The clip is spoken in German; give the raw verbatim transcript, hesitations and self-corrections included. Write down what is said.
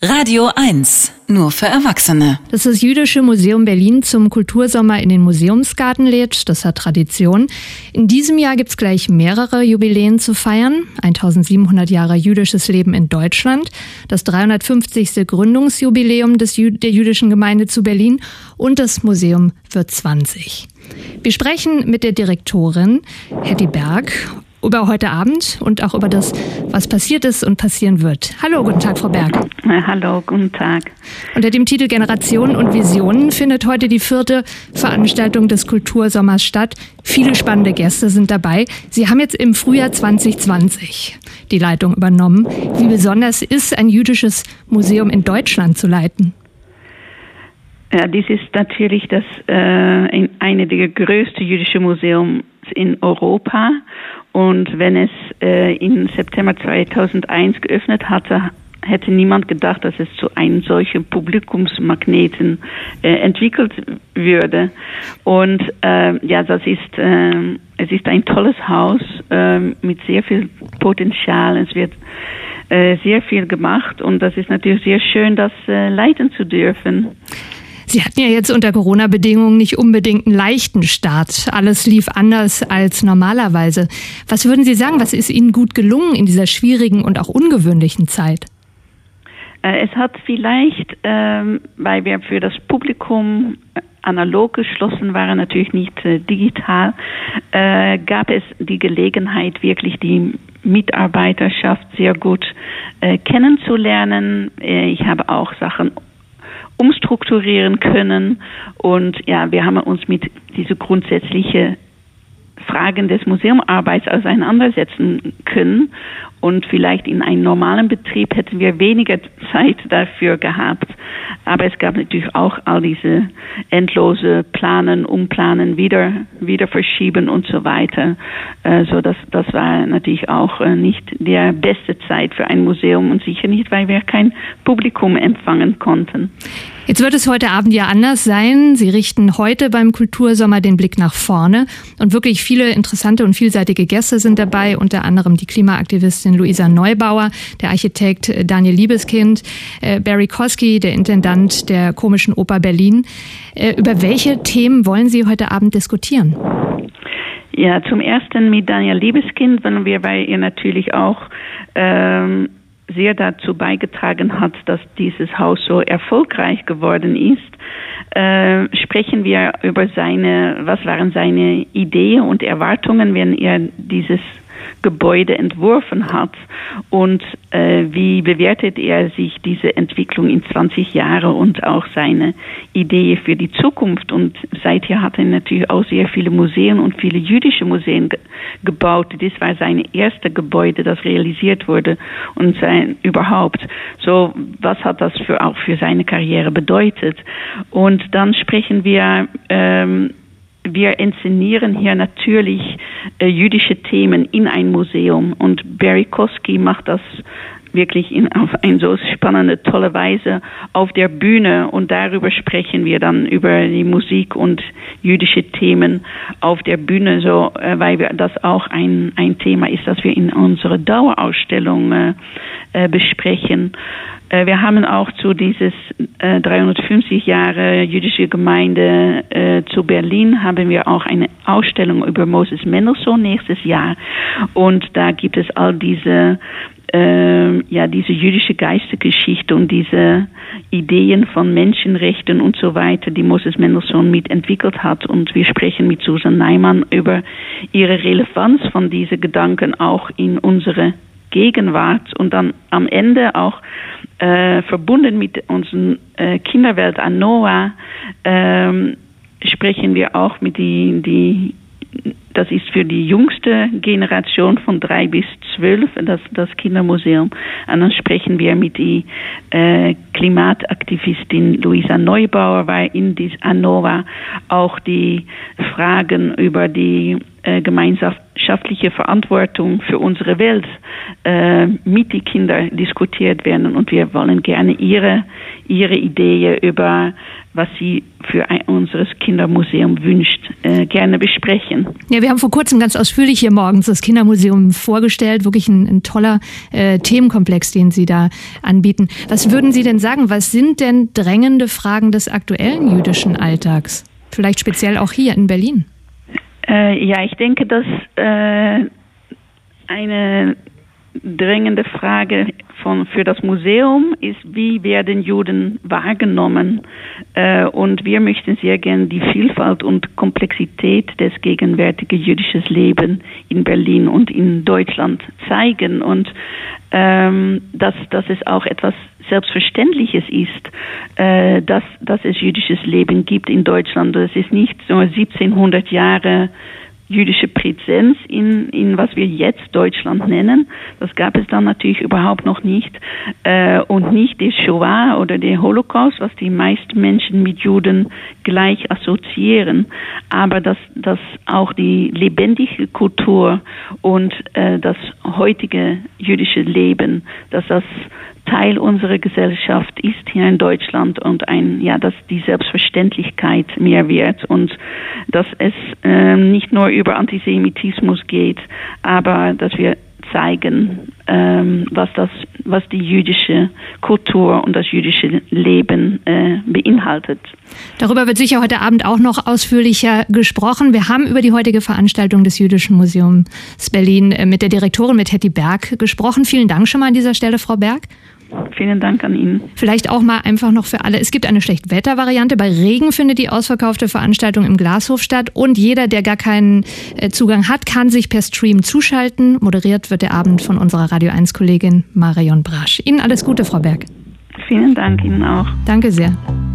Radio eins, nur für Erwachsene. Dass das Jüdische Museum Berlin zum Kultursommer in den Museumsgarten lädt, das hat Tradition. In diesem Jahr gibt es gleich mehrere Jubiläen zu feiern. eintausendsiebenhundert Jahre jüdisches Leben in Deutschland, das dreihundertfünfzigste Gründungsjubiläum des Jü- der jüdischen Gemeinde zu Berlin und das Museum wird zwanzig. Wir sprechen mit der Direktorin Hetty Berg über heute Abend und auch über das, was passiert ist und passieren wird. Hallo, guten Tag, Frau Berg. Hallo, guten Tag. Unter dem Titel Generationen und Visionen findet heute die vierte Veranstaltung des Kultursommers statt. Viele spannende Gäste sind dabei. Sie haben jetzt im Frühjahr zwanzig zwanzig die Leitung übernommen. Wie besonders ist ein jüdisches Museum in Deutschland zu leiten? Ja, dies ist natürlich das äh, eine der größten jüdischen Museums in Europa. Und wenn es äh, im September zweitausendeins geöffnet hatte, hätte niemand gedacht, dass es zu einem solchen Publikumsmagneten äh, entwickelt würde. Und äh, ja, das ist äh, es ist ein tolles Haus äh, mit sehr viel Potenzial. Es wird äh, sehr viel gemacht und das ist natürlich sehr schön, das äh, leiten zu dürfen. Sie hatten ja jetzt unter Corona-Bedingungen nicht unbedingt einen leichten Start. Alles lief anders als normalerweise. Was würden Sie sagen, was ist Ihnen gut gelungen in dieser schwierigen und auch ungewöhnlichen Zeit? Es hat vielleicht, ähm, weil wir für das Publikum analog geschlossen waren, natürlich nicht äh, digital, äh, gab es die Gelegenheit, wirklich die Mitarbeiterschaft sehr gut äh, kennenzulernen. Äh, ich habe auch Sachen umstrukturieren können und ja, wir haben uns mit diese grundsätzlichen Fragen des Museumarbeits auseinandersetzen können und vielleicht in einem normalen Betrieb hätten wir weniger Zeit dafür gehabt, aber es gab natürlich auch all diese endlose Planen, Umplanen, wieder, wieder verschieben und so weiter, äh, so dass das war natürlich auch äh, nicht der beste Zeit für ein Museum und sicher nicht, weil wir kein Publikum empfangen konnten. Jetzt wird es heute Abend ja anders sein. Sie richten heute beim Kultursommer den Blick nach vorne und wirklich viele interessante und vielseitige Gäste sind dabei, unter anderem die Klimaaktivistin Luisa Neubauer, der Architekt Daniel Liebeskind, äh, Barry Kosky, der Intendant der Komischen Oper Berlin. Äh, über welche Themen wollen Sie heute Abend diskutieren? Ja, zum ersten mit Daniel Liebeskind, weil wir weil ihr natürlich auch ähm, sehr dazu beigetragen hat, dass dieses Haus so erfolgreich geworden ist, äh, sprechen wir über seine, was waren seine Ideen und Erwartungen, wenn er dieses Gebäude entworfen hat und äh, wie bewertet er sich diese Entwicklung in zwanzig Jahren und auch seine Idee für die Zukunft. Und seither hat er natürlich auch sehr viele Museen und viele jüdische Museen ge- gebaut. Das war sein erstes Gebäude, das realisiert wurde und sein überhaupt. So, was hat das für auch für seine Karriere bedeutet? Und dann sprechen wir ähm, Wir inszenieren hier natürlich äh, jüdische Themen in ein Museum und Barry Kosky macht das wirklich in, auf eine so spannende, tolle Weise auf der Bühne und darüber sprechen wir dann über die Musik und jüdische Themen auf der Bühne, so äh, weil wir das auch ein ein Thema ist, das wir in unserer Dauerausstellung äh, äh, besprechen. Wir haben auch zu dieses äh, dreihundertfünfzig Jahre jüdische Gemeinde äh, zu Berlin haben wir auch eine Ausstellung über Moses Mendelssohn nächstes Jahr und da gibt es all diese äh, ja diese jüdische Geistesgeschichte und diese Ideen von Menschenrechten und so weiter, die Moses Mendelssohn mitentwickelt hat und wir sprechen mit Susan Neiman über ihre Relevanz von diesen Gedanken auch in unsere Gegenwart und dann am Ende auch äh, verbunden mit unserem äh, Kinderwelt an Noah ähm, sprechen wir auch mit die, die das ist für die jüngste Generation von drei bis zwölf, das, das Kindermuseum. Und dann sprechen wir mit die äh, Klimataktivistin Luisa Neubauer, weil in dies ANOVA auch die Fragen über die äh, gemeinschaftliche Verantwortung für unsere Welt äh, mit den Kindern diskutiert werden. Und wir wollen gerne ihre ihre Ideen über was sie für ein, unseres Kindermuseum wünscht, äh, gerne besprechen. Ja, wir haben vor kurzem ganz ausführlich hier morgens das Kindermuseum vorgestellt. Wirklich ein, ein toller äh, Themenkomplex, den Sie da anbieten. Was würden Sie denn sagen? Was sind denn drängende Fragen des aktuellen jüdischen Alltags? Vielleicht speziell auch hier in Berlin? Äh, ja, ich denke, dass äh, eine drängende Frage von, für das Museum ist, wie werden Juden wahrgenommen? Äh, und wir möchten sehr gerne die Vielfalt und Komplexität des gegenwärtigen jüdischen Lebens in Berlin und in Deutschland zeigen und ähm, dass, dass es auch etwas Selbstverständliches ist, äh, dass, dass es jüdisches Leben gibt in Deutschland. Es ist nicht so siebzehnhundert Jahre jüdische Präsenz in, in was wir jetzt Deutschland nennen. Das gab es dann natürlich überhaupt noch nicht. Äh, und nicht die Shoah oder der Holocaust, was die meisten Menschen mit Juden gleich assoziieren. Aber dass, dass auch die lebendige Kultur und äh, das heutige jüdische Leben, dass das Teil unserer Gesellschaft ist hier in Deutschland und ein, ja, dass die Selbstverständlichkeit mehr wird und dass es ähm, nicht nur über Antisemitismus geht, aber dass wir zeigen, ähm, was das, was die jüdische Kultur und das jüdische Leben äh, beinhaltet. Darüber wird sicher heute Abend auch noch ausführlicher gesprochen. Wir haben über die heutige Veranstaltung des Jüdischen Museums Berlin mit der Direktorin, mit Hetty Berg, gesprochen. Vielen Dank schon mal an dieser Stelle, Frau Berg. Vielen Dank an Ihnen. Vielleicht auch mal einfach noch für alle. Es gibt eine Schlechtwettervariante. Bei Regen findet die ausverkaufte Veranstaltung im Glashof statt. Und jeder, der gar keinen Zugang hat, kann sich per Stream zuschalten. Moderiert wird der Abend von unserer Radio eins Kollegin Marion Brasch. Ihnen alles Gute, Frau Berg. Vielen Dank Ihnen auch. Danke sehr.